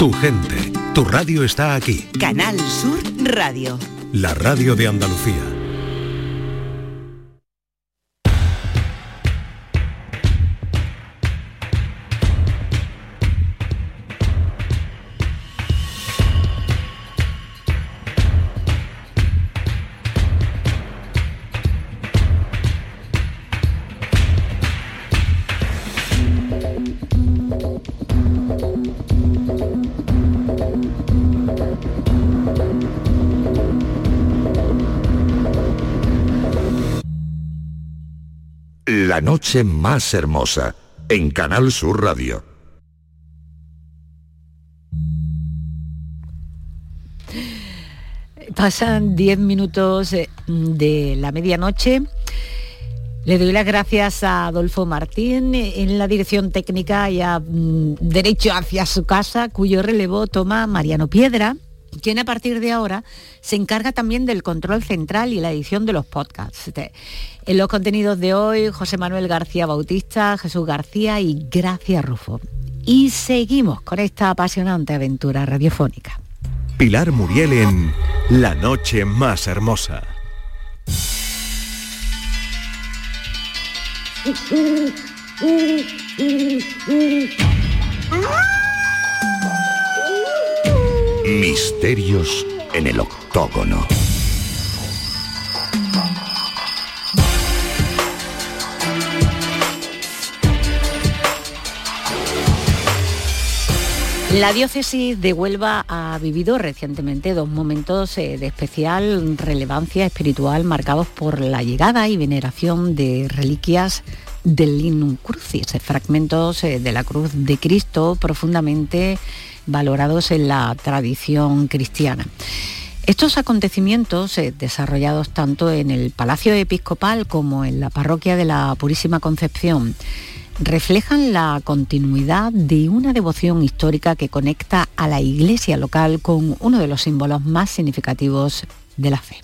Tu gente, tu radio está aquí. Canal Sur Radio. La radio de Andalucía. La noche más hermosa, en Canal Sur Radio. Pasan 10 minutos de la medianoche. Le doy las gracias a Adolfo Martín en la dirección técnica y a derecho hacia su casa, cuyo relevo toma Mariano Piedra, quien a partir de ahora se encarga también del control central y la edición de los podcasts. En los contenidos de hoy, José Manuel García Bautista, Jesús García y Gracia Rufo. Y seguimos con esta apasionante aventura radiofónica. Pilar Muriel en La noche más hermosa. Misterios en el octógono. La diócesis de Huelva ha vivido recientemente dos momentos de especial relevancia espiritual marcados por la llegada y veneración de reliquias del Lignum Crucis, fragmentos de la cruz de Cristo profundamente valorados en la tradición cristiana. Estos acontecimientos, desarrollados tanto en el Palacio Episcopal como en la Parroquia de la Purísima Concepción, reflejan la continuidad de una devoción histórica que conecta a la iglesia local con uno de los símbolos más significativos de la fe.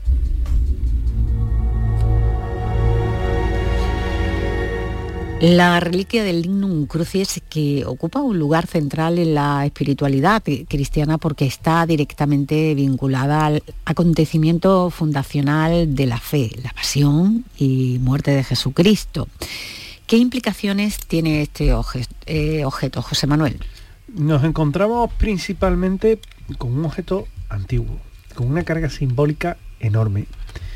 La reliquia del Lignum Crucis, que ocupa un lugar central en la espiritualidad cristiana porque está directamente vinculada al acontecimiento fundacional de la fe, la pasión y muerte de Jesucristo. ¿Qué implicaciones tiene este objeto, José Manuel? Nos encontramos principalmente con un objeto antiguo, con una carga simbólica enorme.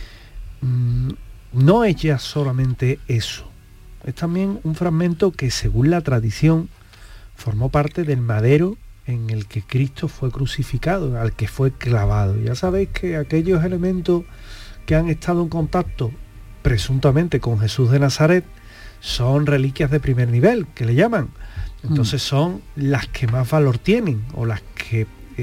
No es ya solamente eso, es también un fragmento que, según la tradición, formó parte del madero en el que Cristo fue crucificado, al que fue clavado. Ya sabéis que aquellos elementos que han estado en contacto presuntamente con Jesús de Nazaret son reliquias de primer nivel, que le llaman. Entonces son las que más valor tienen, o las que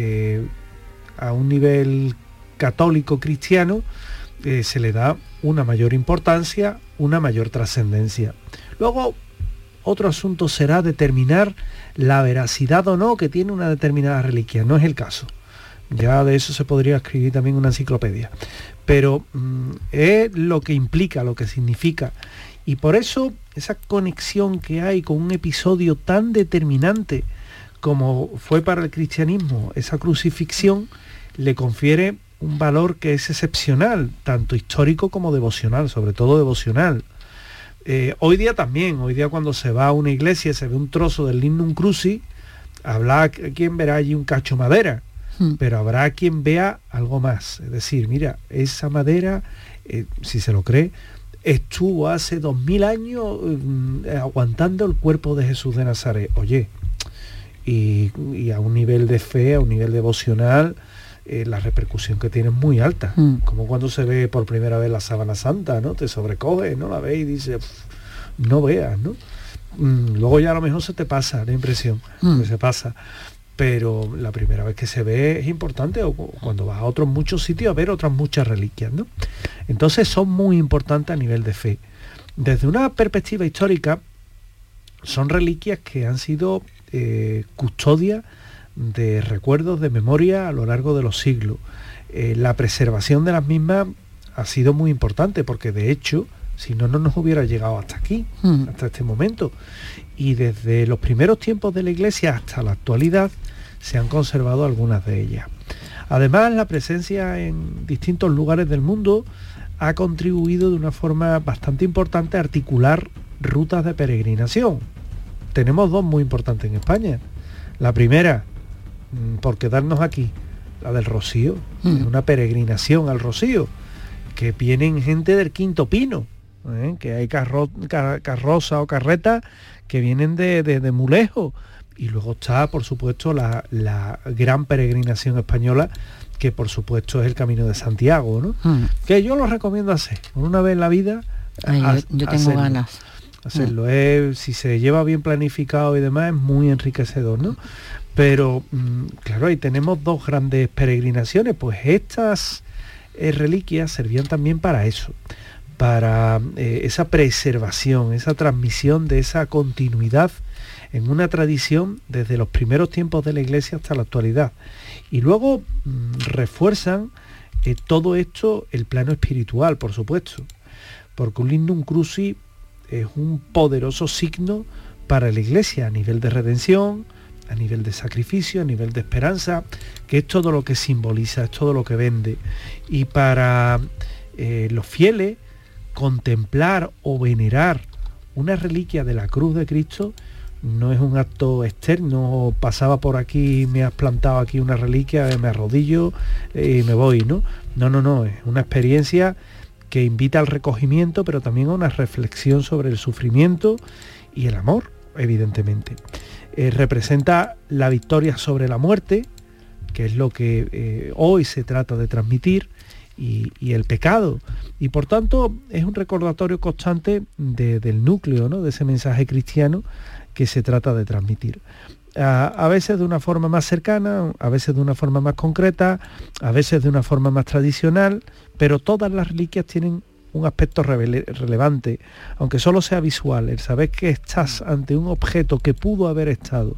a un nivel católico cristiano se le da una mayor importancia, una mayor trascendencia. Luego, otro asunto será determinar la veracidad o no que tiene una determinada reliquia. No es el caso. Ya de eso se podría escribir también una enciclopedia. Pero es lo que implica, lo que significa. Y por eso esa conexión que hay con un episodio tan determinante como fue para el cristianismo esa crucifixión, le confiere un valor que es excepcional, tanto histórico como devocional, sobre todo devocional. Hoy día también, hoy día cuando se va a una iglesia y se ve un trozo del Lignum Crucis, habrá quien verá allí un cacho madera, pero habrá quien vea algo más. Es decir, mira, esa madera, si se lo cree, estuvo hace 2000 años aguantando el cuerpo de Jesús de Nazaret. Oye, y a un nivel de fe, a un nivel devocional, la repercusión que tiene es muy alta. Como cuando se ve por primera vez la sábana santa, ¿no? Te sobrecoge, ¿no? La ves y dices, no veas, ¿no? Luego ya a lo mejor se te pasa la impresión, que se pasa. Pero la primera vez que se ve es importante, o cuando vas a otros muchos sitios a ver otras muchas reliquias, ¿no? Entonces son muy importantes a nivel de fe. Desde una perspectiva histórica, son reliquias que han sido custodia de recuerdos, de memoria a lo largo de los siglos. La preservación de las mismas ha sido muy importante, porque de hecho, si no, no nos hubiera llegado hasta aquí, hasta este momento. Y desde los primeros tiempos de la Iglesia hasta la actualidad, se han conservado algunas de ellas. Además, la presencia en distintos lugares del mundo ha contribuido de una forma bastante importante a articular rutas de peregrinación. Tenemos dos muy importantes en España. La primera, por quedarnos aquí, la del Rocío, una peregrinación al Rocío, que vienen gente del Quinto Pino, que hay carroza o carreta que vienen de muy lejos. Y luego está, por supuesto, la gran peregrinación española, que por supuesto es el Camino de Santiago, ¿no? Que yo lo recomiendo hacer, una vez en la vida. Yo tengo ganas. Hacerlo. Si se lleva bien planificado y demás, es muy enriquecedor, ¿no? Pero, claro, ahí tenemos dos grandes peregrinaciones, pues estas reliquias servían también para eso, para esa preservación, esa transmisión de esa continuidad en una tradición desde los primeros tiempos de la Iglesia hasta la actualidad. Y luego refuerzan todo esto el plano espiritual, por supuesto, porque un Lignum Crucis es un poderoso signo para la Iglesia a nivel de redención, a nivel de sacrificio, a nivel de esperanza, que es todo lo que simboliza, es todo lo que vende. Y para los fieles, contemplar o venerar una reliquia de la cruz de Cristo no es un acto externo, pasaba por aquí, me has plantado aquí una reliquia, me arrodillo y me voy, ¿no? No, es una experiencia que invita al recogimiento, pero también a una reflexión sobre el sufrimiento y el amor, evidentemente. Representa la victoria sobre la muerte, que es lo que hoy se trata de transmitir, y el pecado. Y por tanto es un recordatorio constante del núcleo, ¿no?, de ese mensaje cristiano que se trata de transmitir. A veces de una forma más cercana, a veces de una forma más concreta, a veces de una forma más tradicional, pero todas las reliquias tienen un aspecto relevante, aunque solo sea visual. El saber que estás ante un objeto que pudo haber estado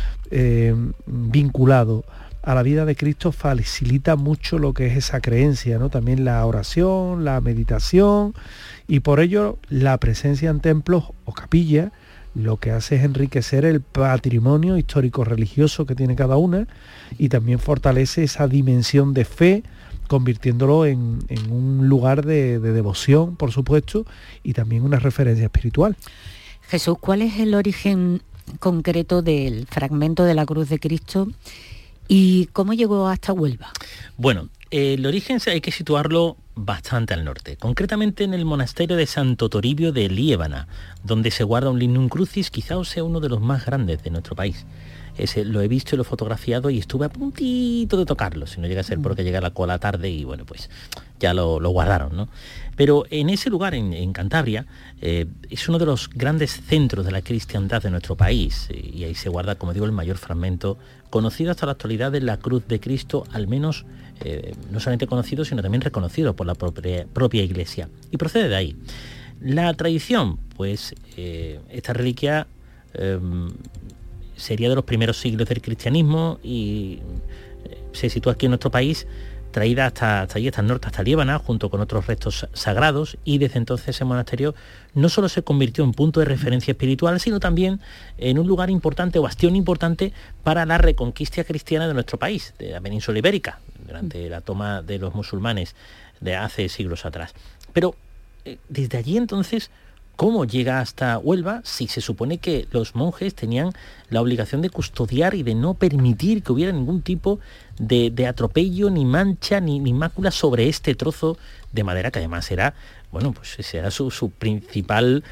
vinculado a la vida de Cristo facilita mucho lo que es esa creencia, ¿no? También la oración, la meditación, y por ello la presencia en templos o capillas lo que hace es enriquecer el patrimonio histórico-religioso que tiene cada una, y también fortalece esa dimensión de fe, convirtiéndolo en un lugar de devoción, por supuesto, y también una referencia espiritual. Jesús, ¿cuál es el origen concreto del fragmento de la cruz de Cristo y cómo llegó hasta Huelva? Bueno, el origen hay que situarlo bastante al norte, concretamente en el monasterio de Santo Toribio de Liébana, donde se guarda un Lignum Crucis, quizá sea uno de los más grandes de nuestro país. Ese lo he visto y lo he fotografiado y estuve a puntito de tocarlo, si no llega a ser porque llega la cola tarde y bueno, pues ya lo guardaron, ¿no? Pero en ese lugar, en Cantabria, es uno de los grandes centros de la cristiandad de nuestro país, y ahí se guarda, como digo, el mayor fragmento conocido hasta la actualidad de la cruz de Cristo, al menos no solamente conocido, sino también reconocido por la propia Iglesia, y procede de ahí. La tradición, pues esta reliquia sería de los primeros siglos del cristianismo y se sitúa aquí en nuestro país, traída hasta allí, hasta el norte, hasta Liébana, junto con otros restos sagrados, y desde entonces ese monasterio no solo se convirtió en punto de referencia espiritual, sino también en un lugar importante o bastión importante para la reconquista cristiana de nuestro país, de la península ibérica, durante la toma de los musulmanes de hace siglos atrás. Pero desde allí entonces, ¿cómo llega hasta Huelva si se supone que los monjes tenían la obligación de custodiar y de no permitir que hubiera ningún tipo de atropello, ni mancha, ni mácula sobre este trozo de madera, que además era, bueno, pues era su principal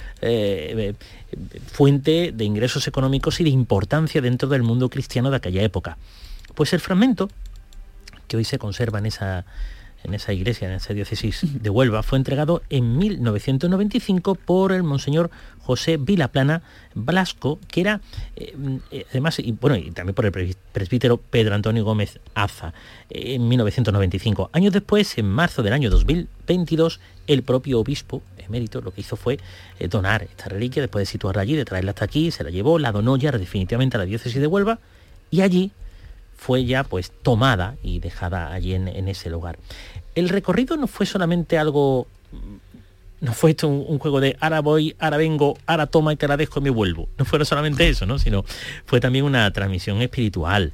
fuente de ingresos económicos y de importancia dentro del mundo cristiano de aquella época? Pues el fragmento que hoy se conserva en esa iglesia, en esa diócesis de Huelva, fue entregado en 1995 por el monseñor José Vilaplana Blasco, que era, además, y también por el presbítero Pedro Antonio Gómez Aza, en 1995. Años después, en marzo del año 2022, el propio obispo emérito lo que hizo fue donar esta reliquia, después de situarla allí, de traerla hasta aquí, se la llevó, la donó ya definitivamente a la diócesis de Huelva, y allí fue ya pues tomada y dejada allí en ese lugar. El recorrido no fue solamente algo, no fue esto un juego de ahora voy, ahora vengo, ahora toma y te la dejo y me vuelvo. No fue solamente eso, ¿no? Sino fue también una transmisión espiritual,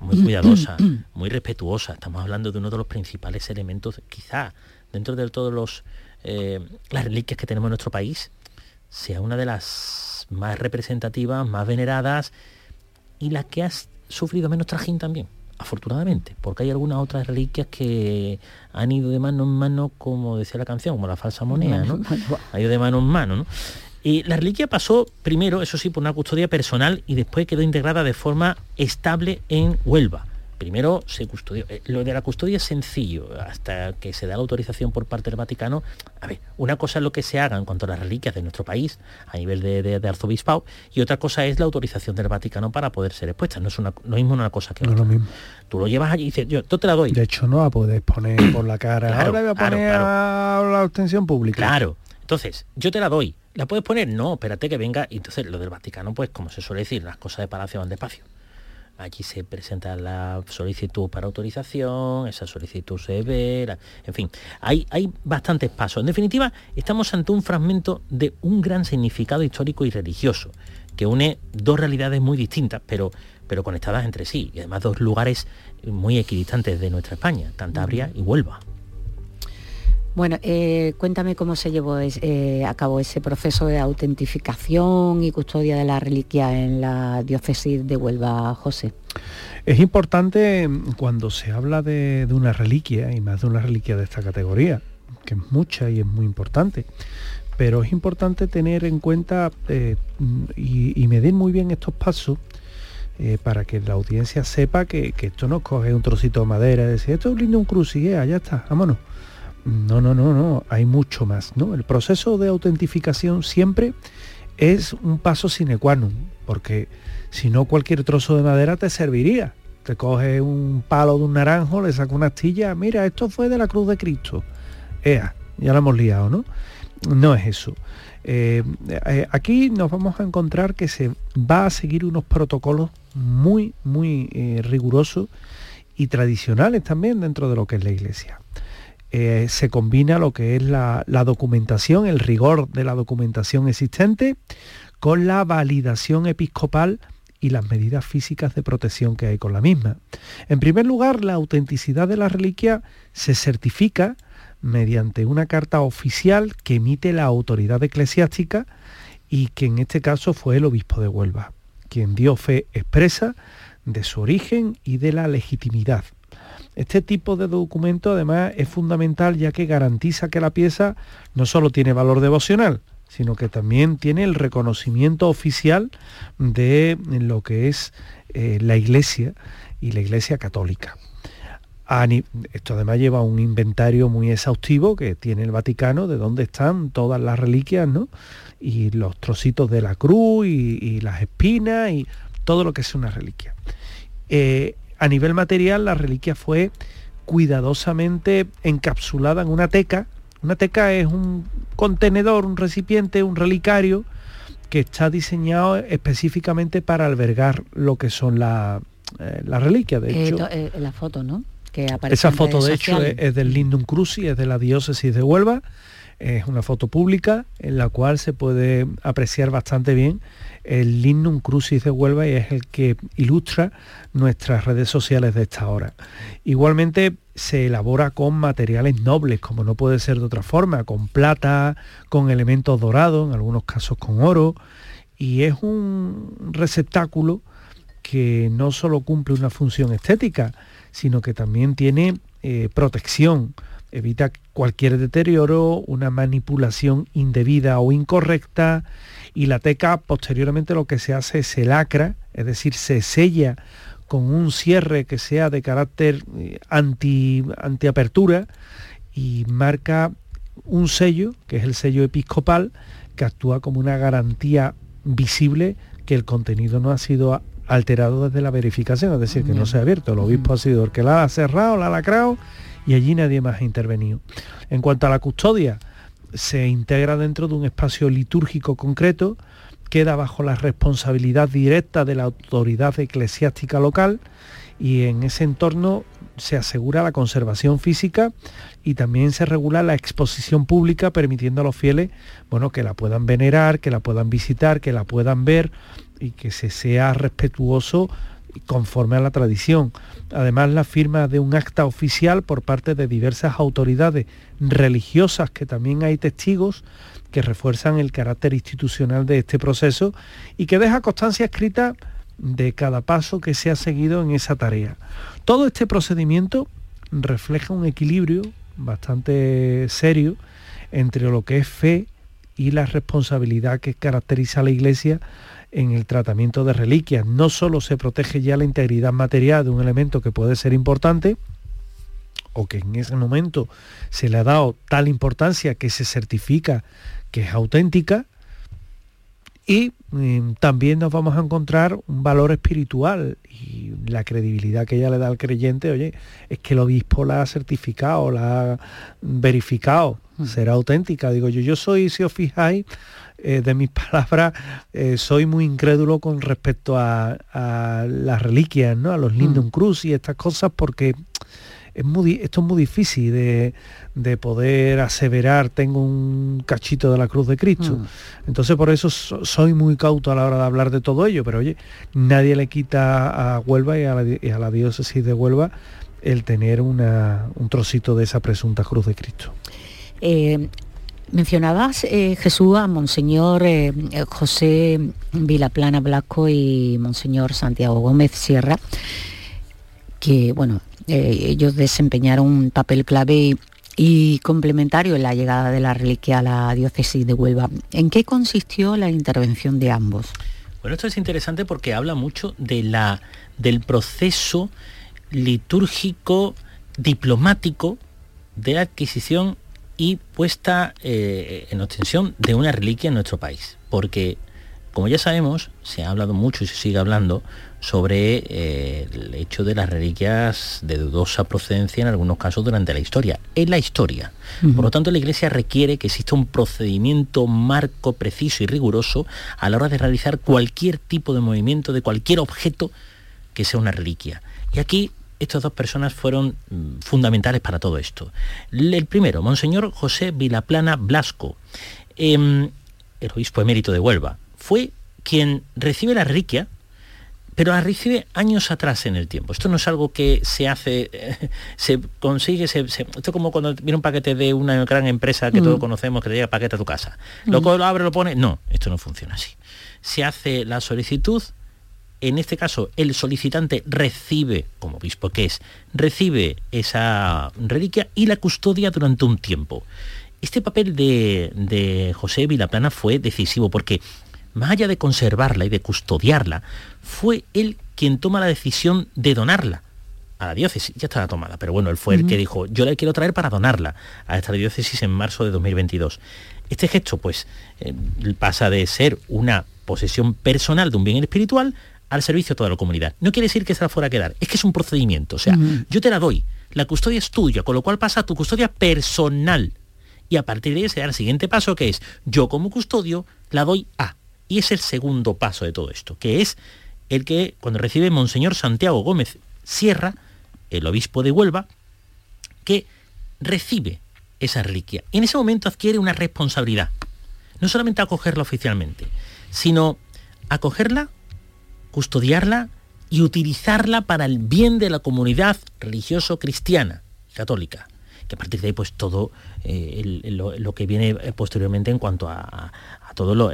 muy cuidadosa, muy respetuosa. Estamos hablando de uno de los principales elementos, quizá dentro de todos las reliquias que tenemos en nuestro país, sea una de las más representativas, más veneradas y la que ha sufrido menos trajín también, afortunadamente, porque hay algunas otras reliquias que han ido de mano en mano, como decía la canción, como la falsa moneda, ¿no? Ha ido de mano en mano, ¿no? Y la reliquia pasó primero, eso sí, por una custodia personal y después quedó integrada de forma estable en Huelva. Primero se custodió. Lo de la custodia es sencillo, hasta que se da la autorización por parte del Vaticano. A ver, una cosa es lo que se haga en cuanto a las reliquias de nuestro país, a nivel de arzobispado, y otra cosa es la autorización del Vaticano para poder ser expuesta. No es lo mismo una cosa que otra. No es lo mismo. Tú lo llevas allí y dices, yo te la doy. De hecho, no la puedes poner por la cara. Claro, ahora voy a poner a la extensión pública. Claro. Entonces, yo te la doy. ¿La puedes poner? No, espérate que venga. Y entonces lo del Vaticano, pues como se suele decir, las cosas de palacio van despacio. Allí se presenta la solicitud para autorización, esa solicitud se ve, en fin, hay bastantes pasos. En definitiva, estamos ante un fragmento de un gran significado histórico y religioso, que une dos realidades muy distintas, pero conectadas entre sí, y además dos lugares muy equidistantes de nuestra España, Cantabria y Huelva. Bueno, cuéntame cómo se llevó a cabo ese proceso de autentificación y custodia de la reliquia en la diócesis de Huelva, José. Es importante cuando se habla de una reliquia, y más de una reliquia de esta categoría, que es mucha y es muy importante, pero es importante tener en cuenta y medir muy bien estos pasos para que la audiencia sepa que esto no coge un trocito de madera y decir, esto es lindo, un crucis, ya está, vámonos. No, hay mucho más, ¿no? El proceso de autentificación siempre es un paso sine qua non, porque si no cualquier trozo de madera te serviría. Te coges un palo de un naranjo, le sacas una astilla, mira, esto fue de la cruz de Cristo. Ya lo hemos liado, ¿no? No es eso. Aquí nos vamos a encontrar que se va a seguir unos protocolos muy rigurosos y tradicionales también dentro de lo que es la Iglesia. Se combina lo que es la documentación, el rigor de la documentación existente, con la validación episcopal y las medidas físicas de protección que hay con la misma. En primer lugar, la autenticidad de la reliquia se certifica mediante una carta oficial que emite la autoridad eclesiástica y que en este caso fue el obispo de Huelva, quien dio fe expresa de su origen y de la legitimidad. Este tipo de documento además es fundamental, ya que garantiza que la pieza no solo tiene valor devocional, sino que también tiene el reconocimiento oficial de lo que es la Iglesia y la Iglesia católica. Esto además lleva un inventario muy exhaustivo que tiene el Vaticano de dónde están todas las reliquias, ¿no? Y los trocitos de la cruz y las espinas y todo lo que es una reliquia. A nivel material, la reliquia fue cuidadosamente encapsulada en una teca. Una teca es un contenedor, un recipiente, un relicario que está diseñado específicamente para albergar lo que son las reliquias. De hecho, la foto, ¿no? Que aparece esa en foto, redes de hecho, sociales. es del Lignum Crucis, es de la diócesis de Huelva. Es una foto pública en la cual se puede apreciar bastante bien el Lignum Crucis de Huelva y es el que ilustra nuestras redes sociales de esta hora. Igualmente se elabora con materiales nobles, como no puede ser de otra forma, con plata, con elementos dorados, en algunos casos con oro, y es un receptáculo que no solo cumple una función estética, sino que también tiene protección. Evita cualquier deterioro, una manipulación indebida o incorrecta, y la teca posteriormente lo que se hace es se lacra, es decir, se sella con un cierre que sea de carácter antiapertura y marca un sello, que es el sello episcopal, que actúa como una garantía visible que el contenido no ha sido alterado desde la verificación, es decir, que no se ha abierto. El obispo ha sido el que la ha cerrado, la ha lacrado, y allí nadie más ha intervenido. En cuanto a la custodia, se integra dentro de un espacio litúrgico concreto, queda bajo la responsabilidad directa de la autoridad eclesiástica local, y en ese entorno se asegura la conservación física y también se regula la exposición pública, permitiendo a los fieles, que la puedan venerar, que la puedan visitar, que la puedan ver, y que se sea respetuoso conforme a la tradición. Además, la firma de un acta oficial por parte de diversas autoridades religiosas, que también hay testigos que refuerzan el carácter institucional de este proceso y que deja constancia escrita de cada paso que se ha seguido en esa tarea. Todo este procedimiento refleja un equilibrio bastante serio entre lo que es fe y la responsabilidad que caracteriza a la Iglesia en el tratamiento de reliquias. No solo se protege ya la integridad material de un elemento que puede ser importante, o que en ese momento se le ha dado tal importancia que se certifica que es auténtica, y también nos vamos a encontrar un valor espiritual y la credibilidad que ella le da al creyente. Oye, es que el obispo la ha certificado, la ha verificado, será auténtica. Digo yo soy, si os fijáis, de mis palabras, soy muy incrédulo con respecto a las reliquias, ¿no? A los Linden Cruz y estas cosas, porque esto es muy difícil de poder aseverar, tengo un cachito de la cruz de Cristo. Entonces por eso soy muy cauto a la hora de hablar de todo ello, pero oye, nadie le quita a Huelva y a la diócesis de Huelva el tener un trocito de esa presunta cruz de Cristo. Mencionabas, Jesús, a Monseñor José Vilaplana Blasco y Monseñor Santiago Gómez Sierra, que, bueno, ellos desempeñaron un papel clave y complementario en la llegada de la reliquia a la diócesis de Huelva. ¿En qué consistió la intervención de ambos? Bueno, esto es interesante porque habla mucho del proceso litúrgico, diplomático, de adquisición y puesta en obtención de una reliquia en nuestro país. Porque, como ya sabemos, se ha hablado mucho y se sigue hablando sobre el hecho de las reliquias de dudosa procedencia en algunos casos durante la historia. Es la historia. Por lo tanto, la Iglesia requiere que exista un procedimiento marco preciso y riguroso a la hora de realizar cualquier tipo de movimiento de cualquier objeto que sea una reliquia. Y aquí estas dos personas fueron fundamentales para todo esto. El primero, Monseñor José Vilaplana Blasco, el obispo emérito de Huelva, fue quien recibe la reliquia, pero la recibe años atrás en el tiempo. Esto no es algo que se hace, se consigue, esto es como cuando viene un paquete de una gran empresa que todos conocemos, que te llega el paquete a tu casa. Lo abre, lo pone. No, esto no funciona así. Se hace la solicitud, en este caso el solicitante recibe, como obispo que es, recibe esa reliquia y la custodia durante un tiempo. Este papel de José Vilaplana fue decisivo porque, más allá de conservarla y de custodiarla, fue él quien toma la decisión de donarla a la diócesis. Ya estaba tomada, pero bueno, él fue el que dijo, yo la quiero traer para donarla a esta diócesis en marzo de 2022. Este gesto, pues, pasa de ser una posesión personal de un bien espiritual al servicio de toda la comunidad. No quiere decir que se la fuera a quedar, es que es un procedimiento. O sea, yo te la doy, la custodia es tuya, con lo cual pasa a tu custodia personal. Y a partir de ahí se da el siguiente paso, que es, yo como custodio la doy a... Y es el segundo paso de todo esto, que es el que cuando recibe Monseñor Santiago Gómez Sierra, el obispo de Huelva, que recibe esa reliquia. Y en ese momento adquiere una responsabilidad. No solamente acogerla oficialmente, sino acogerla, custodiarla y utilizarla para el bien de la comunidad religioso-cristiana, católica. Que a partir de ahí, pues todo lo que viene posteriormente en cuanto a todo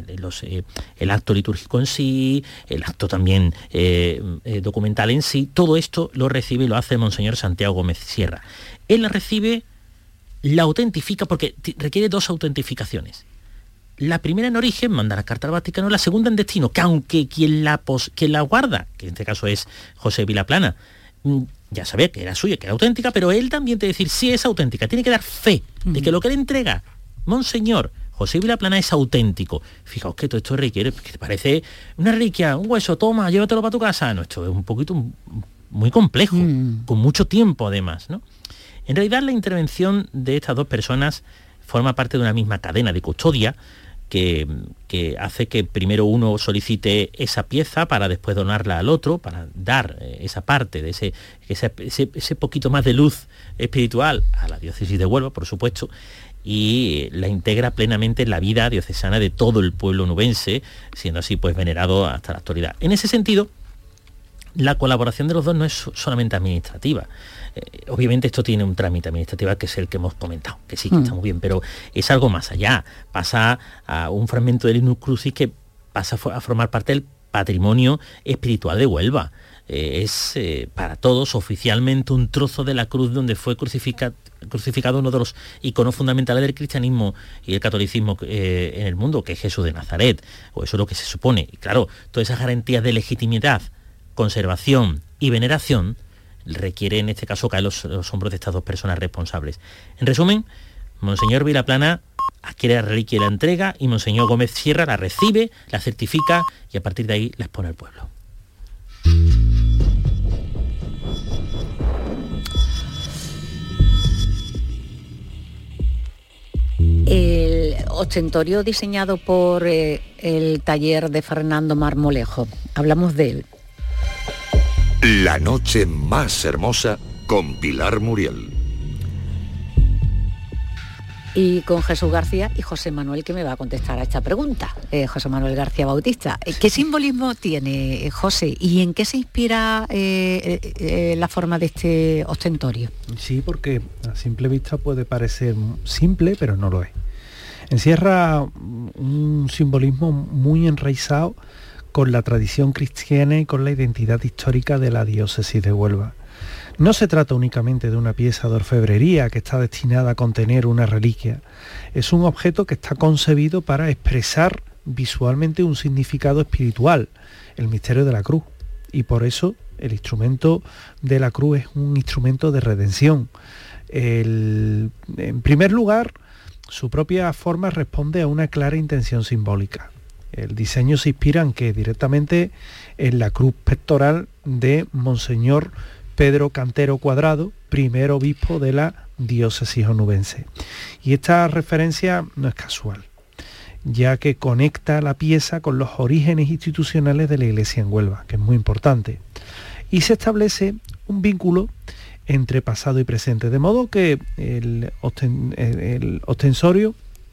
el acto litúrgico en sí, el acto también documental en sí, todo esto lo recibe y lo hace Monseñor Santiago Gómez Sierra. Él la recibe, la autentifica, porque requiere dos autentificaciones. La primera en origen, manda la carta al Vaticano, la segunda en destino, que aunque quien la guarda, que en este caso es José Vilaplana, ya sabía que era suya, que era auténtica, pero él también te decir, sí es auténtica, tiene que dar fe de que lo que le entrega Monseñor José Vilaplana es auténtico. Fijaos que todo esto requiere, que te parece una reliquia, un hueso, toma, llévatelo para tu casa. No, esto es un poquito muy complejo, con mucho tiempo además, ¿no? En realidad la intervención de estas dos personas forma parte de una misma cadena de custodia que hace que primero uno solicite esa pieza para después donarla al otro, para dar esa parte de ese poquito más de luz espiritual a la diócesis de Huelva, por supuesto, y la integra plenamente en la vida diocesana de todo el pueblo nubense, siendo así pues venerado hasta la actualidad. En ese sentido, la colaboración de los dos no es solamente administrativa. Obviamente esto tiene un trámite administrativo que es el que hemos comentado, que sí, que está muy bien, pero es algo más allá. Pasa a un fragmento del Inus Crucis que pasa a formar parte del patrimonio espiritual de Huelva. Es para todos oficialmente un trozo de la cruz donde fue crucificado uno de los iconos fundamentales del cristianismo y el catolicismo en el mundo, que es Jesús de Nazaret, o eso es lo que se supone. Y claro, todas esas garantías de legitimidad, conservación y veneración requiere en este caso caer los hombros de estas dos personas responsables. En resumen, Monseñor Vilaplana adquiere la reliquia y la entrega, y Monseñor Gómez Sierra la recibe, la certifica y a partir de ahí la expone al pueblo. El ostentorio diseñado por el taller de Fernando Marmolejo, hablamos de él. La noche más hermosa con Pilar Muriel. Y con Jesús García y José Manuel, que me va a contestar a esta pregunta. José Manuel García Bautista. ¿Qué simbolismo tiene, José? ¿Y en qué se inspira la forma de este ostentorio? Sí, porque a simple vista puede parecer simple, pero no lo es. Encierra un simbolismo muy enraizado con la tradición cristiana y con la identidad histórica de la diócesis de Huelva. No se trata únicamente de una pieza de orfebrería que está destinada a contener una reliquia. Es un objeto que está concebido para expresar visualmente un significado espiritual, el misterio de la cruz. Y por eso el instrumento de la cruz es un instrumento de redención. En primer lugar, su propia forma responde a una clara intención simbólica. El diseño se inspira directamente en la cruz pectoral de Monseñor Pedro Cantero Cuadrado, primer obispo de la diócesis onubense. Y esta referencia no es casual, ya que conecta la pieza con los orígenes institucionales de la Iglesia en Huelva, que es muy importante. Y se establece un vínculo entre pasado y presente, de modo que el ostensorio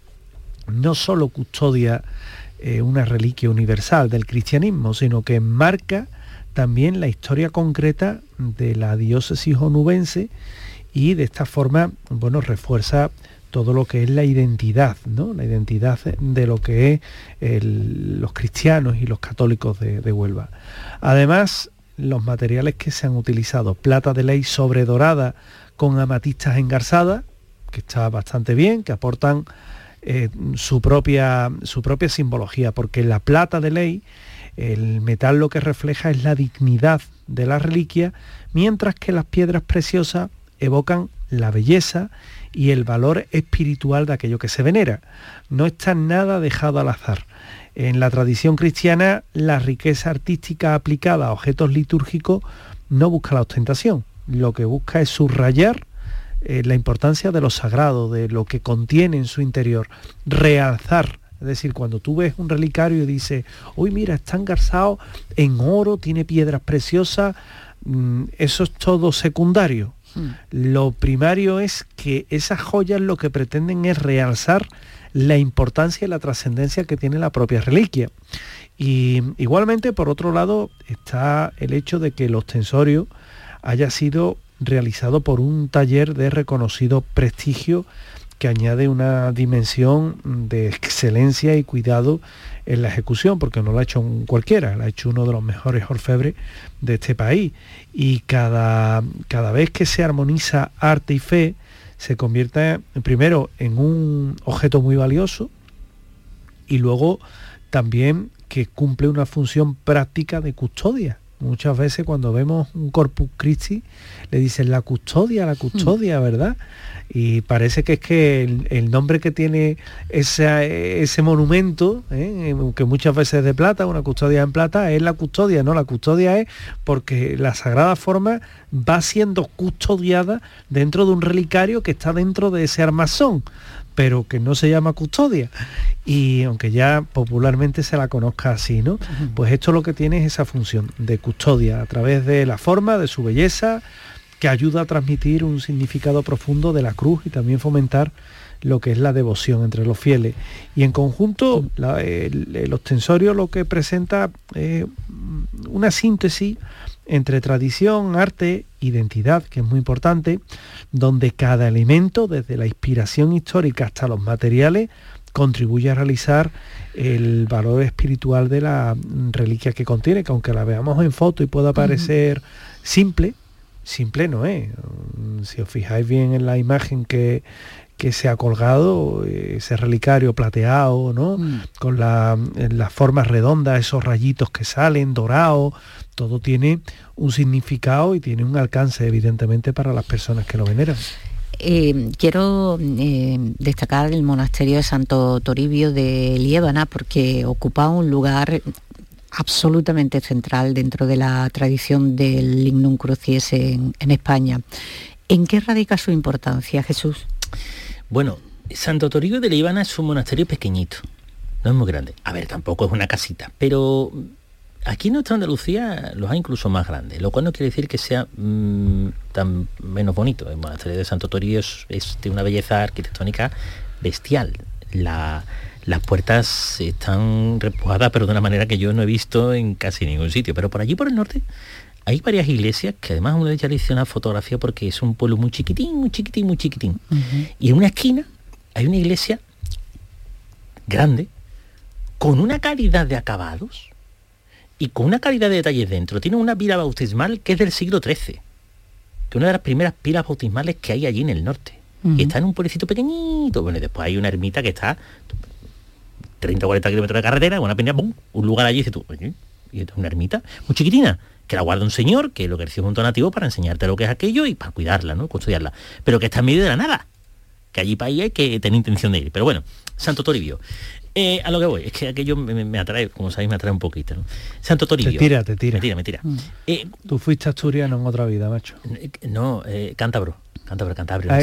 no solo custodia una reliquia universal del cristianismo, sino que enmarca también la historia concreta de la diócesis onubense y de esta forma, refuerza todo lo que es la identidad, ¿no? La identidad de lo que es los cristianos y los católicos de Huelva. Además, los materiales que se han utilizado, plata de ley sobredorada con amatistas engarzadas, que está bastante bien, que aportan su propia simbología, porque la plata de ley, el metal lo que refleja es la dignidad de la reliquia, mientras que las piedras preciosas evocan la belleza y el valor espiritual de aquello que se venera. No está nada dejado al azar. En la tradición cristiana, la riqueza artística aplicada a objetos litúrgicos no busca la ostentación, lo que busca es subrayar la importancia de lo sagrado, de lo que contiene en su interior, realzar. Es decir, cuando tú ves un relicario y dices, uy, mira, está engarzado en oro, tiene piedras preciosas, eso es todo secundario. Lo primario es que esas joyas lo que pretenden es realzar la importancia y la trascendencia que tiene la propia reliquia. Y igualmente, por otro lado, está el hecho de que el ostensorio haya sido realizado por un taller de reconocido prestigio que añade una dimensión de excelencia y cuidado en la ejecución, porque no lo ha hecho cualquiera, lo ha hecho uno de los mejores orfebres de este país. Y cada vez que se armoniza arte y fe, se convierte primero en un objeto muy valioso y luego también que cumple una función práctica de custodia. Muchas veces cuando vemos un Corpus Christi le dicen la custodia, ¿verdad? Y parece que es que el nombre que tiene ese monumento, que muchas veces es de plata, una custodia en plata, es la custodia, ¿no? La custodia es porque la Sagrada Forma va siendo custodiada dentro de un relicario que está dentro de ese armazón, pero que no se llama custodia. Y aunque ya popularmente se la conozca así, ¿no? Pues esto lo que tiene es esa función de custodia a través de la forma, de su belleza, que ayuda a transmitir un significado profundo de la cruz y también fomentar lo que es la devoción entre los fieles. Y en conjunto, el ostensorio lo que presenta es una síntesis entre tradición, arte, identidad, que es muy importante, donde cada elemento, desde la inspiración histórica hasta los materiales, contribuye a realizar el valor espiritual de la reliquia que contiene, que aunque la veamos en foto y pueda parecer simple no es. Si os fijáis bien en la imagen que se ha colgado, ese relicario plateado, ¿no? Con las formas redondas, esos rayitos que salen, dorados, todo tiene un significado y tiene un alcance, evidentemente, para las personas que lo veneran. Quiero destacar el monasterio de Santo Toribio de Liébana, porque ocupa un lugar absolutamente central dentro de la tradición del Lignum Crucis en España. ¿En qué radica su importancia, Jesús? Bueno, Santo Toribio de Liébana es un monasterio pequeñito, no es muy grande. A ver, tampoco es una casita, pero aquí en nuestra Andalucía los hay incluso más grandes, lo cual no quiere decir que sea tan menos bonito. El monasterio de Santo Toribio es de una belleza arquitectónica bestial. Las puertas están repujadas, pero de una manera que yo no he visto en casi ningún sitio. Pero por allí, por el norte, hay varias iglesias que además una de ellas le hice una fotografía porque es un pueblo muy chiquitín, muy chiquitín, muy chiquitín. Y en una esquina hay una iglesia grande, con una calidad de acabados y con una calidad de detalles dentro. Tiene una pila bautismal que es del siglo XIII, que es una de las primeras pilas bautismales que hay allí en el norte. Y está en un pueblecito pequeñito. Bueno, y después hay una ermita que está 30 o 40 kilómetros de carretera, una pequeña, ¡pum!, un lugar allí, y dices tú, oye, y es una ermita muy chiquitina, que la guarda un señor que lo creció junto a nativo para enseñarte lo que es aquello y para cuidarla, ¿no?, custodiarla, pero que está en medio de la nada, que allí para ahí hay que tener intención de ir. Pero bueno, Santo Toribio, a lo que voy, es que aquello me atrae, como sabéis, me atrae un poquito, ¿no? Santo Toribio. Te tira. Me tira. Tú fuiste asturiano en otra vida, macho. No, cántabro. Cántabro.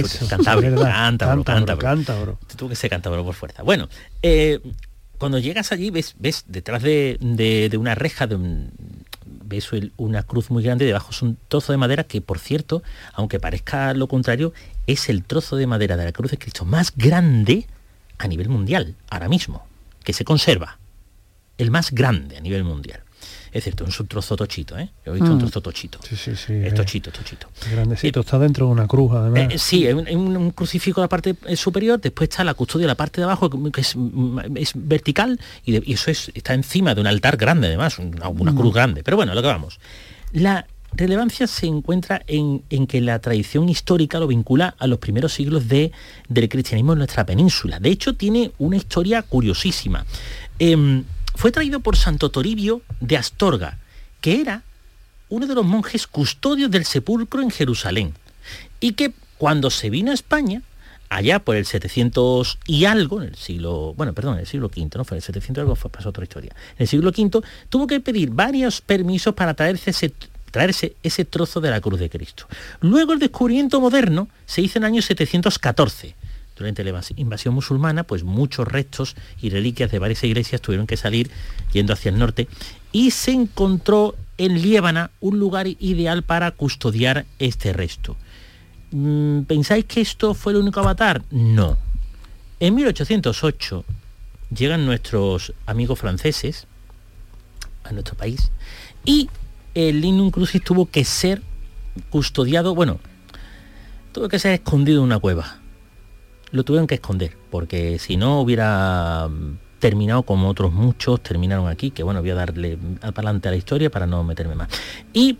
Tuvo que ser cántabro por fuerza. Bueno, cuando llegas allí ves detrás de una reja, ves una cruz muy grande, debajo es un trozo de madera que, por cierto, aunque parezca lo contrario, es el trozo de madera de la cruz de Cristo más grande a nivel mundial, ahora mismo, que se conserva. El más grande a nivel mundial. Es cierto, es un trozo tochito, ¿eh? Yo he visto un trozo tochito. Sí. Es tochito. Grandecito, está dentro de una cruz, además. Sí, es un crucifijo en la parte superior, después está la custodia de la parte de abajo, que es vertical, y eso está encima de un altar grande, además, una cruz grande. Pero bueno, a lo que vamos. La relevancia se encuentra en que la tradición histórica lo vincula a los primeros siglos del cristianismo en nuestra península. De hecho, tiene una historia curiosísima. Fue traído por Santo Toribio de Astorga, que era uno de los monjes custodios del sepulcro en Jerusalén, y que cuando se vino a España, allá por el 700 y algo, en el siglo V, no fue el 700 y algo, pasó otra historia. En el siglo V tuvo que pedir varios permisos para traerse ese trozo de la cruz de Cristo. Luego el descubrimiento moderno se hizo en el año 714. Durante la invasión musulmana, pues muchos restos y reliquias de varias iglesias tuvieron que salir yendo hacia el norte, y se encontró en Liébana un lugar ideal para custodiar este resto. ¿Pensáis que esto fue el único avatar? No. En 1808 llegan nuestros amigos franceses a nuestro país y el Lignum Crucis tuvo que ser custodiado, tuvo que ser escondido en una cueva. Lo tuvieron que esconder, porque si no hubiera terminado como otros muchos terminaron aquí, que voy a darle para adelante a la historia para no meterme más. Y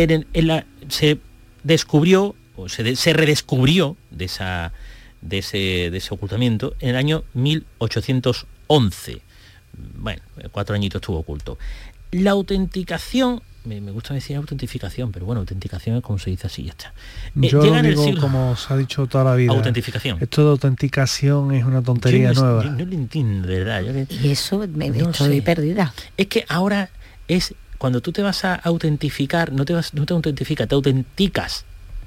se descubrió, o se redescubrió de ese ocultamiento en el año 1811. 4 añitos estuvo oculto. La autenticación, me gusta decir autentificación, pero autenticación es como se dice así, ya está. Yo lo digo como se ha dicho toda la vida. Autentificación. Esto de autenticación es una tontería nueva. Yo no lo entiendo, de verdad. Y eso estoy perdida. Es que ahora es, cuando tú te vas a autentificar, no te autenticas, te autenticas.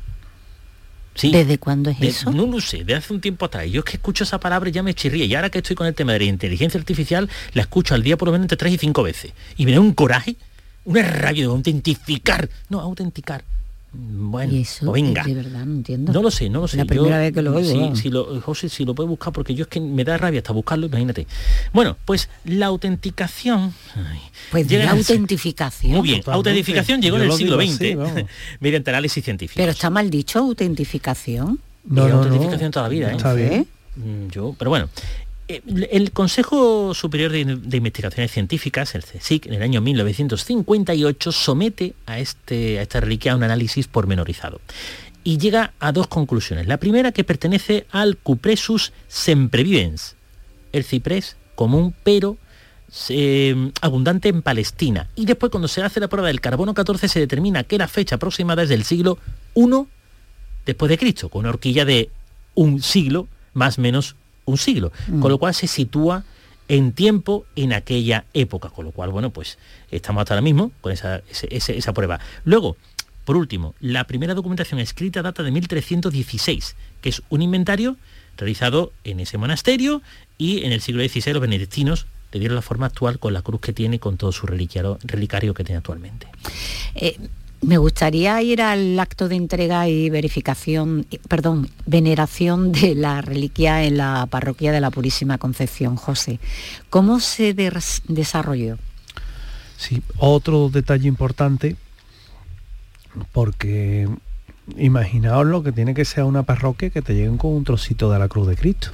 Sí. ¿Desde cuándo es eso? No lo sé, de hace un tiempo atrás. Yo es que escucho esa palabra y ya me chirría. Y ahora que estoy con el tema de la inteligencia artificial, la escucho al día por lo menos entre 3 y 5 veces. Y me da un coraje, una rabia de autentificar. No, autenticar. Bueno, ¿Y eso? pues venga. De verdad, no entiendo. No lo sé. La primera vez que lo oigo. José, si lo puede buscar, porque yo es que me da rabia hasta buscarlo, imagínate. Bueno, pues la autenticación... Pues la autentificación. Muy bien, Totalmente. autentificación llegó en el siglo XX, así, mediante análisis científico. Pero está mal dicho, autentificación. Autentificación toda la vida, ¿eh? Está bien. Pero bueno, el Consejo Superior de Investigaciones Científicas, el CSIC, en el año 1958 somete a esta reliquia a un análisis pormenorizado y llega a dos conclusiones. La primera, que pertenece al Cupressus sempervivens, el ciprés común pero abundante en Palestina. Y después, cuando se hace la prueba del carbono 14, se determina que la fecha aproximada es del siglo I después de Cristo, con una horquilla de un siglo, más o menos un siglo, con lo cual se sitúa en tiempo en aquella época, con lo cual, bueno, pues estamos hasta ahora mismo con esa prueba. Luego, por último, la primera documentación escrita data de 1316, que es un inventario realizado en ese monasterio, y en el siglo XVI los benedictinos le dieron la forma actual con la cruz que tiene, con todo su relicario que tiene actualmente. Me gustaría ir al acto de entrega y veneración de la reliquia en la parroquia de la Purísima Concepción. José, ¿cómo se desarrolló? Sí, otro detalle importante, porque imaginaos lo que tiene que ser una parroquia que te lleguen con un trocito de la cruz de Cristo.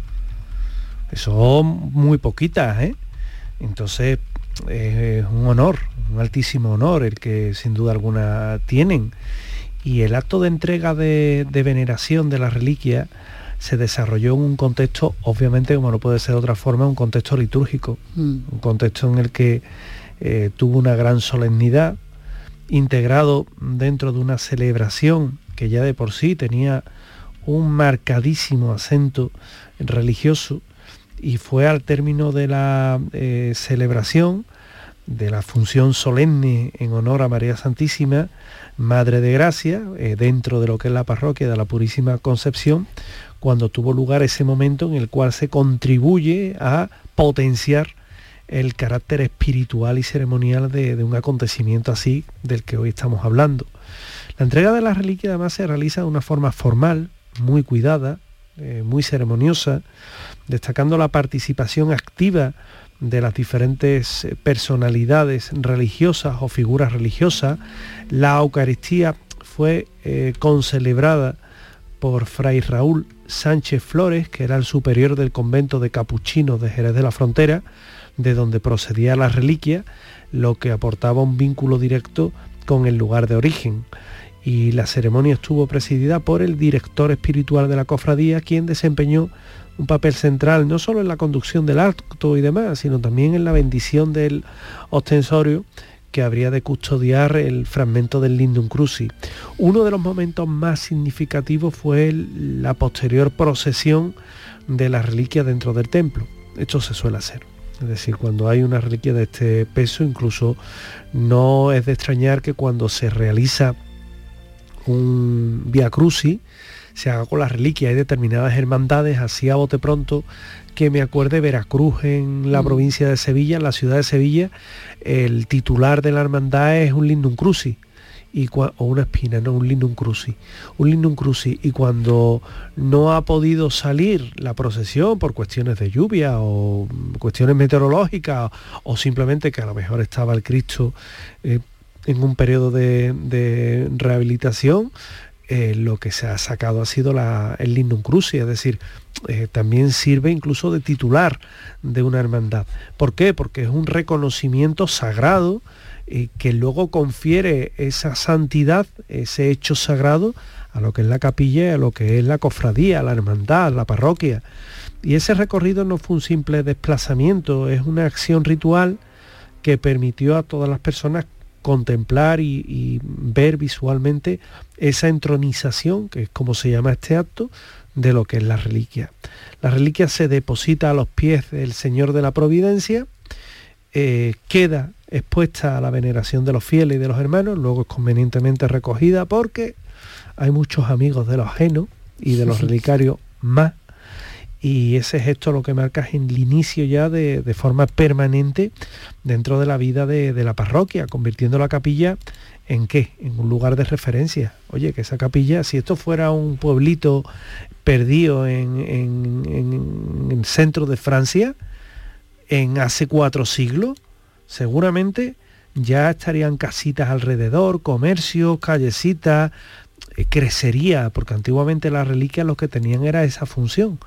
Son muy poquitas, ¿eh? Entonces es un honor, un altísimo honor el que sin duda alguna tienen. Y el acto de entrega de veneración de la reliquia se desarrolló en un contexto, obviamente, como no puede ser de otra forma, un contexto litúrgico, un contexto en el que tuvo una gran solemnidad, integrado dentro de una celebración que ya de por sí tenía un marcadísimo acento religioso, y fue al término de la celebración de la función solemne en honor a María Santísima, Madre de Gracia, dentro de lo que es la parroquia de la Purísima Concepción, cuando tuvo lugar ese momento en el cual se contribuye a potenciar el carácter espiritual y ceremonial de un acontecimiento así del que hoy estamos hablando. La entrega de la reliquia además se realiza de una forma formal, muy cuidada, muy ceremoniosa, destacando la participación activa de las diferentes personalidades religiosas o figuras religiosas. La Eucaristía fue concelebrada por Fray Raúl Sánchez Flores, que era el superior del convento de capuchinos de Jerez de la Frontera, de donde procedía la reliquia, lo que aportaba un vínculo directo con el lugar de origen. Y la ceremonia estuvo presidida por el director espiritual de la cofradía, quien desempeñó un papel central no solo en la conducción del acto y demás, sino también en la bendición del ostensorio, que habría de custodiar el fragmento del Lindum Crucis. Uno de los momentos más significativos fue la posterior procesión de la reliquia dentro del templo. Esto se suele hacer. Es decir, cuando hay una reliquia de este peso, incluso no es de extrañar que cuando se realiza un Vía Crucis se haga con la reliquia. Hay determinadas hermandades, así a bote pronto, que me acuerde, Veracruz en la provincia de Sevilla, en la ciudad de Sevilla, el titular de la hermandad es un Lindum Crucis, o una espina, no, un Lindum Crucis. Un Lindum Crucis, y cuando no ha podido salir la procesión por cuestiones de lluvia o cuestiones meteorológicas, o simplemente que a lo mejor estaba el Cristo en un periodo de rehabilitación, lo que se ha sacado ha sido el Lindum Crucis, es decir, también sirve incluso de titular de una hermandad. ¿Por qué? Porque es un reconocimiento sagrado que luego confiere esa santidad, ese hecho sagrado, a lo que es la capilla, a lo que es la cofradía, la hermandad, la parroquia. Y ese recorrido no fue un simple desplazamiento, es una acción ritual que permitió a todas las personas contemplar y ver visualmente esa entronización, que es como se llama este acto, de lo que es la reliquia. La reliquia se deposita a los pies del Señor de la Providencia, queda expuesta a la veneración de los fieles y de los hermanos, luego es convenientemente recogida porque hay muchos amigos de los ajenos y de los relicarios más, y ese gesto lo que marca es el inicio ya de forma permanente dentro de la vida de la parroquia, convirtiendo la capilla ¿En qué? En un lugar de referencia. Oye, que esa capilla, si esto fuera un pueblito perdido en el centro de Francia, en hace 4 siglos, seguramente ya estarían casitas alrededor, comercios, callecitas, crecería, porque antiguamente las reliquias lo que tenían era esa función,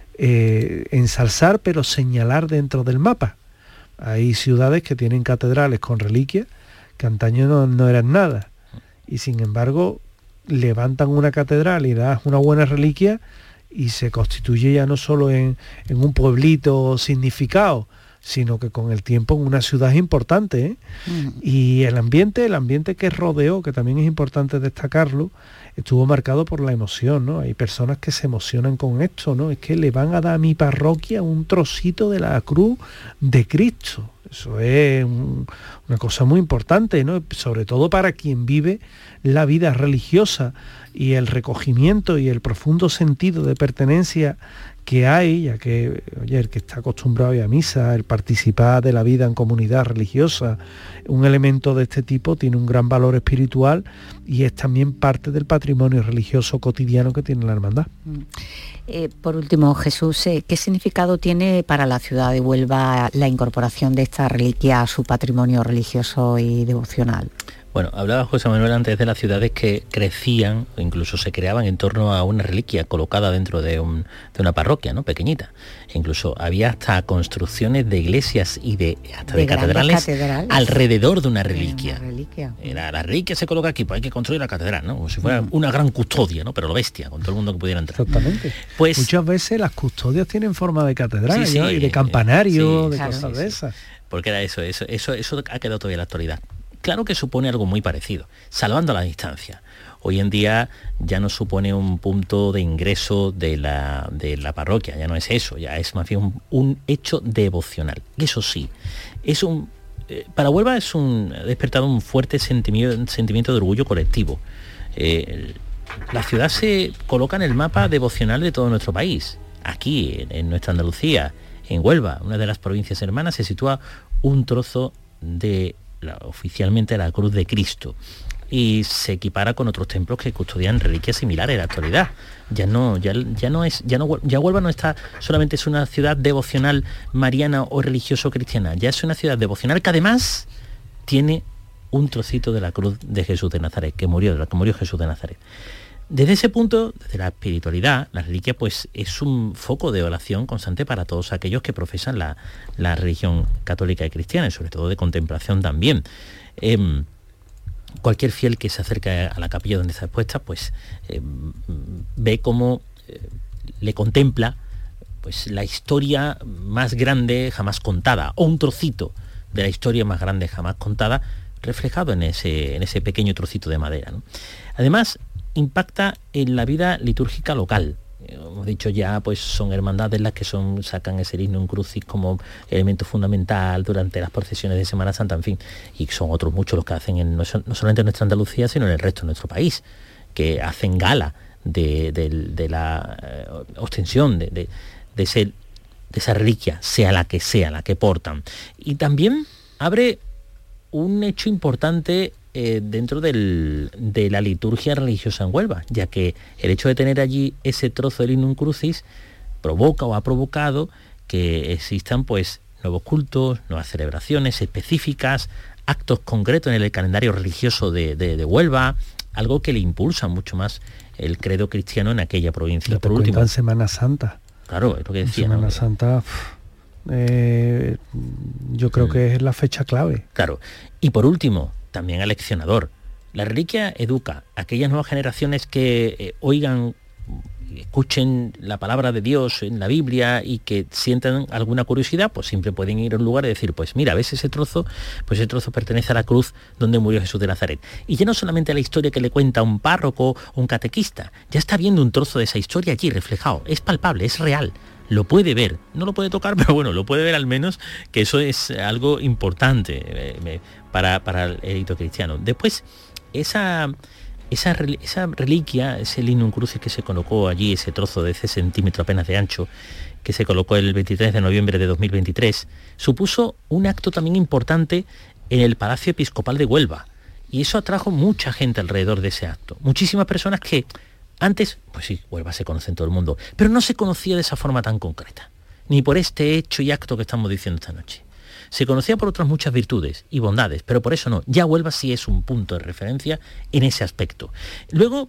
ensalzar pero señalar dentro del mapa. Hay ciudades que tienen catedrales con reliquias que antaño no eran nada, y sin embargo levantan una catedral y das una buena reliquia y se constituye ya no solo en un pueblito significado, sino que con el tiempo en una ciudad importante, ¿eh? Y el ambiente que rodeó, que también es importante destacarlo, estuvo marcado por la emoción, ¿no? Hay personas que se emocionan con esto, ¿no? Es que le van a dar a mi parroquia un trocito de la cruz de Cristo. Eso es una cosa muy importante, ¿no? Sobre todo para quien vive la vida religiosa y el recogimiento y el profundo sentido de pertenencia que hay, ya que, oye, el que está acostumbrado a ir a misa, el participar de la vida en comunidad religiosa, un elemento de este tipo tiene un gran valor espiritual y es también parte del patrimonio religioso cotidiano que tiene la hermandad. Por último, Jesús, ¿qué significado tiene para la ciudad de Huelva la incorporación de esta reliquia a su patrimonio religioso y devocional? Bueno, hablaba José Manuel antes de las ciudades que crecían, o incluso se creaban en torno a una reliquia colocada dentro de una parroquia, ¿no? Pequeñita. E incluso había hasta construcciones de iglesias y de catedrales alrededor de una reliquia. La reliquia se coloca aquí, pues hay que construir la catedral, ¿no? Como si fuera una gran custodia, ¿no? Pero lo bestia, con todo el mundo que pudiera entrar. Exactamente. Pues muchas veces las custodias tienen forma de catedral, sí, ¿no? Y de campanario, de cosas de esas. Porque era eso ha quedado todavía en la actualidad. Claro que supone algo muy parecido, salvando la distancia. Hoy en día ya no supone un punto de ingreso de la parroquia, ya no es eso, ya es más bien un hecho devocional. Y eso sí, para Huelva ha despertado un fuerte sentimiento de orgullo colectivo. La ciudad se coloca en el mapa devocional de todo nuestro país. Aquí, en nuestra Andalucía, en Huelva, una de las provincias hermanas, se sitúa un trozo de oficialmente la cruz de Cristo y se equipara con otros templos que custodian reliquias similares en la actualidad. Ya Huelva no está solamente es una ciudad devocional mariana o religioso cristiana, ya es una ciudad devocional que además tiene un trocito de la cruz de Jesús de Nazaret, de la que murió Jesús de Nazaret. Desde ese punto, desde la espiritualidad, la reliquia pues es un foco de oración constante para todos aquellos que profesan la religión católica y cristiana, y sobre todo de contemplación también. Cualquier fiel que se acerca a la capilla donde está expuesta, pues ve cómo le contempla pues la historia más grande jamás contada, o un trocito de la historia más grande jamás contada, reflejado en ese pequeño trocito de madera, ¿no? Además, impacta en la vida litúrgica local. Hemos dicho ya, pues son hermandades las que sacan ese lignum crucis como elemento fundamental durante las procesiones de Semana Santa, en fin, y son otros muchos los que hacen no solamente en nuestra Andalucía, sino en el resto de nuestro país, que hacen gala de la ostensión de esa reliquia, sea la que portan. Y también abre un hecho importante dentro de la liturgia religiosa en Huelva, ya que el hecho de tener allí ese trozo del Lignum Crucis provoca o ha provocado que existan pues nuevos cultos, nuevas celebraciones específicas, actos concretos en el calendario religioso de Huelva, algo que le impulsa mucho más el credo cristiano en aquella provincia. Por último, en Semana Santa. Claro, es lo que decía. En Semana Santa, yo creo que es la fecha clave. Claro. Y por último, también aleccionador. La reliquia educa a aquellas nuevas generaciones que escuchen la palabra de Dios en la Biblia y que sientan alguna curiosidad, pues siempre pueden ir a un lugar y decir, pues mira, ¿ves ese trozo? Pues ese trozo pertenece a la cruz donde murió Jesús de Nazaret. Y ya no solamente a la historia que le cuenta un párroco o un catequista, ya está viendo un trozo de esa historia allí reflejado, es palpable, es real. Lo puede ver, no lo puede tocar, pero bueno, lo puede ver al menos, que eso es algo importante para el rito cristiano. Después, esa reliquia, ese Lignum Crucis que se colocó allí, ese trozo de ese centímetro apenas de ancho, que se colocó el 23 de noviembre de 2023, supuso un acto también importante en el Palacio Episcopal de Huelva, Y eso atrajo mucha gente alrededor de ese acto. Muchísimas personas que antes, pues sí, Huelva se conoce en todo el mundo, pero no se conocía de esa forma tan concreta, ni por este hecho y acto que estamos diciendo esta noche. Se conocía por otras muchas virtudes y bondades, pero por eso no. Ya Huelva sí es un punto de referencia en ese aspecto. Luego,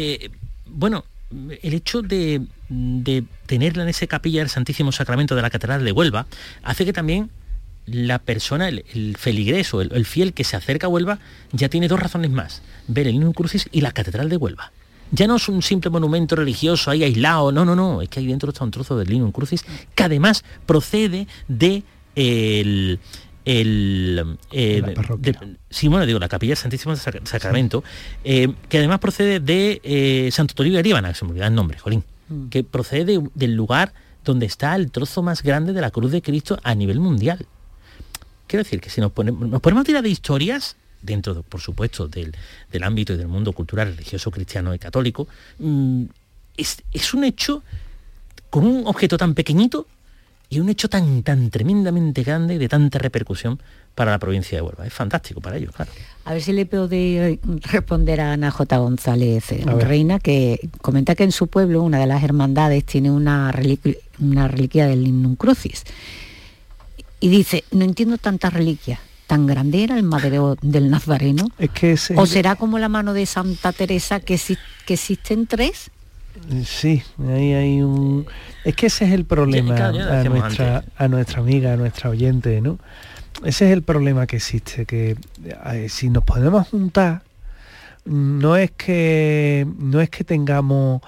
el hecho de tenerla en esa capilla del Santísimo Sacramento de la Catedral de Huelva hace que también la persona, el feligres o el fiel que se acerca a Huelva, ya tiene dos razones más: ver el Linum Crucis y la Catedral de Huelva. Ya no es un simple monumento religioso ahí aislado, no, es que ahí dentro está un trozo del Linum Crucis que además procede de la capilla del Santísimo Sacramento, que además procede de Santo Toribio Aríbana, que se me olvidaba el nombre, jolín, que procede del lugar donde está el trozo más grande de la cruz de Cristo a nivel mundial. Quiero decir que si nos ponemos a tirar de historias, dentro, por supuesto, del ámbito y del mundo cultural, religioso, cristiano y católico, es un hecho con un objeto tan pequeñito y un hecho tan tremendamente grande y de tanta repercusión para la provincia de Huelva. Es fantástico para ellos, claro. A ver si le puedo responder a Ana J. González Reina, que comenta que en su pueblo una de las hermandades tiene una reliquia del Linum Crucis. Y dice, no entiendo tantas reliquias. ¿Tan grande era el madero del Nazareno? Es que ¿O será como la mano de Santa Teresa, que existen tres? Sí, ahí hay un... Es que ese es el problema a nuestra amiga, a nuestra oyente, ¿no? Ese es el problema que existe, que si nos podemos juntar, no es que tengamos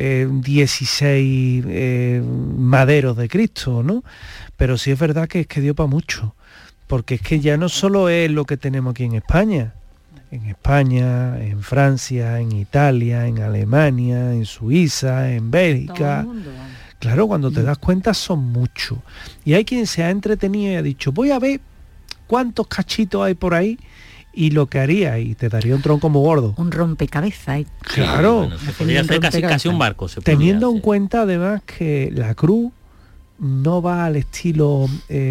16 maderos de Cristo, ¿no? Pero sí es verdad que dio para mucho, porque es que ya no solo es lo que tenemos aquí en España, en Francia, en Italia, en Alemania, en Suiza, en Bélgica. Claro, cuando te das cuenta son muchos. Y hay quien se ha entretenido y ha dicho, voy a ver cuántos cachitos hay por ahí y lo que haría, y te daría un tronco muy gordo. Un rompecabezas. Claro. Bueno, se podría hacer casi un barco. Teniendo en cuenta además que la cruz no va al estilo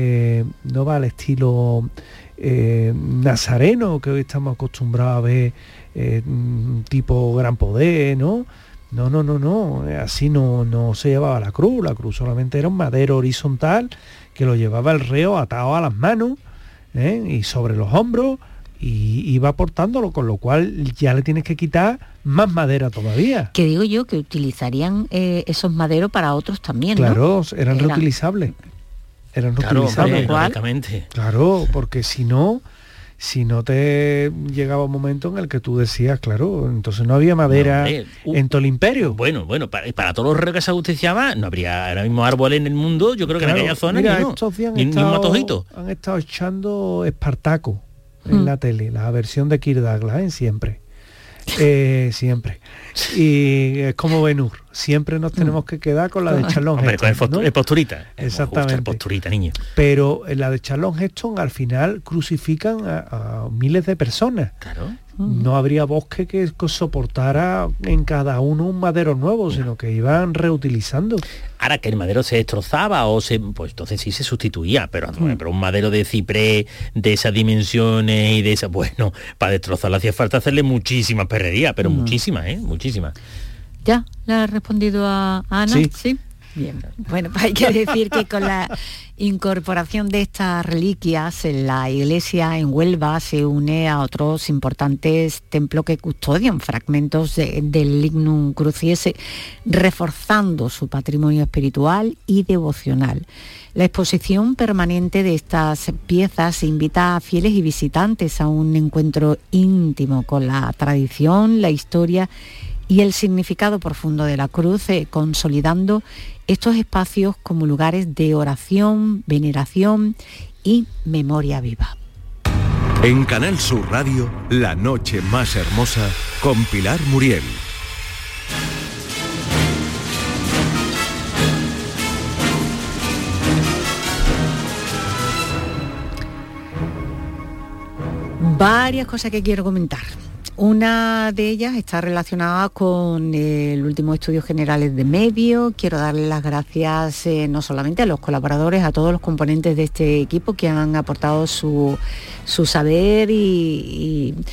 nazareno que hoy estamos acostumbrados a ver, tipo Gran Poder, ¿no? No, así no se llevaba la cruz solamente era un madero horizontal que lo llevaba el reo atado a las manos, y sobre los hombros, y iba portándolo, con lo cual ya le tienes que quitar más madera todavía. Que digo yo que utilizarían esos maderos para otros también, ¿no? Claro, eran reutilizables. Claro, porque si no te llegaba un momento en el que tú decías, claro, entonces no había madera en todo el imperio. Bueno, para todos los reos que se ajusticiaba, no habría ahora mismo árboles en el mundo, yo creo que en aquella zona ni un matojito. Han estado echando Espartaco en la tele, la versión de Kirk Douglas, siempre. Siempre. Y es como Ben-Hur, siempre nos tenemos que quedar con la de Charlton Heston, ¿no? El posturita. Exactamente. El posturita, niño. Pero en la de Charlton Heston al final crucifican a miles de personas. Claro. No habría bosque que soportara en cada uno un madero nuevo, sino que iban reutilizando. Ahora que el madero se destrozaba pues entonces sí se sustituía, pero un madero de ciprés de esas dimensiones y de esas, bueno, para destrozarlo hacía falta hacerle muchísimas perrerías, pero muchísimas. ¿Ya le ha respondido a Ana? Sí. Bien. Bueno, pues hay que decir que con la incorporación de estas reliquias, la iglesia en Huelva se une a otros importantes templos que custodian fragmentos del Lignum Crucis, reforzando su patrimonio espiritual y devocional. La exposición permanente de estas piezas invita a fieles y visitantes a un encuentro íntimo con la tradición, la historia y el significado profundo de la cruz, consolidando estos espacios como lugares de oración, veneración y memoria viva. En Canal Sur Radio, La noche más hermosa con Pilar Muriel. Varias cosas que quiero comentar. Una de ellas está relacionada con el último Estudios Generales de Medios. Quiero darle las gracias no solamente a los colaboradores, a todos los componentes de este equipo que han aportado su saber y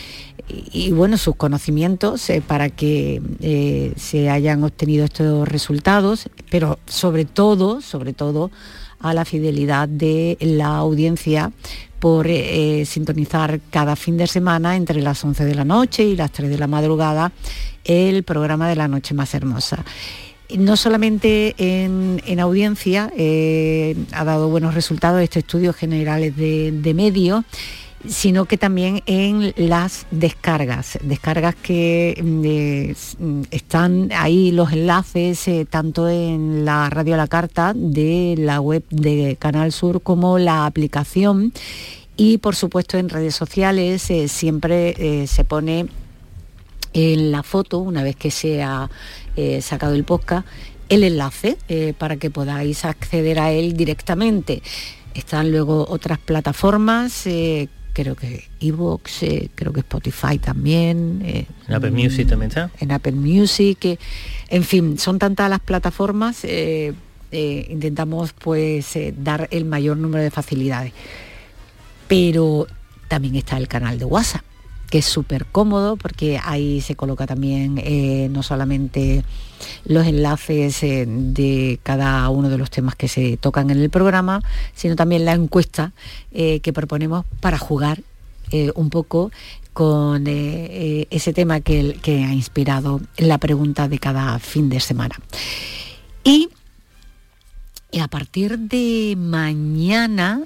y bueno, sus conocimientos para que se hayan obtenido estos resultados, pero sobre todo a la fidelidad de la audiencia por sintonizar cada fin de semana entre las 11 de la noche y las 3 de la madrugada el programa de La Noche Más Hermosa. No solamente en audiencia ha dado buenos resultados este estudio generales de medios, sino que también en las descargas que están ahí los enlaces tanto en la radio a la carta de la web de Canal Sur como la aplicación, y por supuesto en redes sociales siempre se pone en la foto, una vez que se ha sacado el podcast, el enlace para que podáis acceder a él directamente. Están luego otras plataformas, creo que iVoox, creo que Spotify también. En Apple Music también está. En Apple Music, en fin, son tantas las plataformas, intentamos pues dar el mayor número de facilidades. Pero también está el canal de WhatsApp, que es súper cómodo porque ahí se coloca también no solamente los enlaces de cada uno de los temas que se tocan en el programa, sino también la encuesta que proponemos para jugar un poco con ese tema que ha inspirado la pregunta de cada fin de semana. Y a partir de mañana,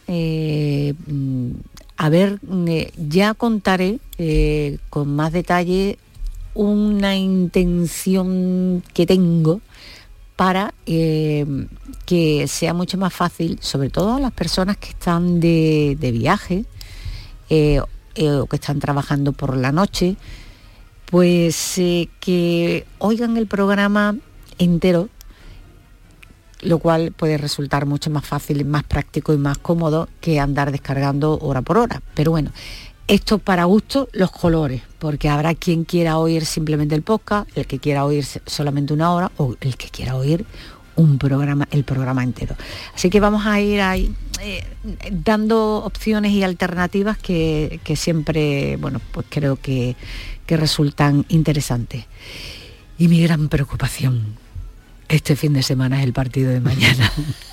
ya contaré con más detalle una intención que tengo para que sea mucho más fácil, sobre todo a las personas que están de viaje o que están trabajando por la noche, pues que oigan el programa entero, lo cual puede resultar mucho más fácil, más práctico y más cómodo que andar descargando hora por hora. Pero bueno, esto para gusto los colores, porque habrá quien quiera oír simplemente el podcast, el que quiera oír solamente una hora o el que quiera oír el programa entero. Así que vamos a ir ahí dando opciones y alternativas que siempre, bueno, pues creo que resultan interesantes. Y mi gran preocupación este fin de semana es el partido de mañana.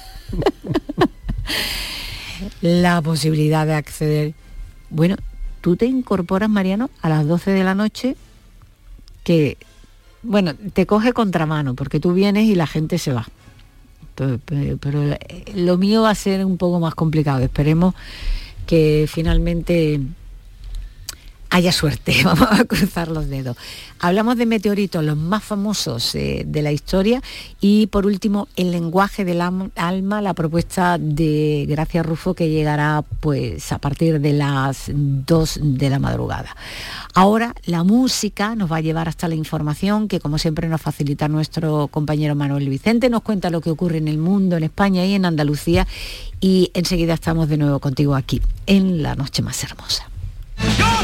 La posibilidad de acceder. Bueno, tú te incorporas, Mariano, a las 12 de la noche, que, bueno, te coge contramano, porque tú vienes y la gente se va. Pero lo mío va a ser un poco más complicado. Esperemos que finalmente haya suerte, vamos a cruzar los dedos. Hablamos de meteoritos, los más famosos de la historia, y por último el lenguaje del alma, la propuesta de Gracia Rufo, que llegará pues a partir de las 2 de la madrugada. Ahora la música nos va a llevar hasta la información, que como siempre nos facilita nuestro compañero Manuel Vicente, nos cuenta lo que ocurre en el mundo, en España y en Andalucía, y enseguida estamos de nuevo contigo aquí en La Noche Más Hermosa.